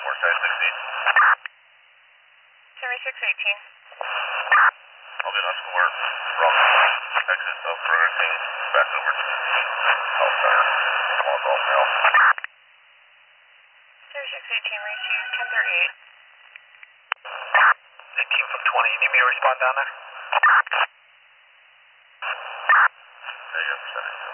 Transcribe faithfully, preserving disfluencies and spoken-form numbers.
four side sixteen. seventy-six eighteen. I'll get us alert from exit of Bernardine back over to South Center. Come on, golf now. seventy-six eighteen, receive ten thirty-eight. eighteen from twenty, you need me to respond down there? Yeah, yeah, percent.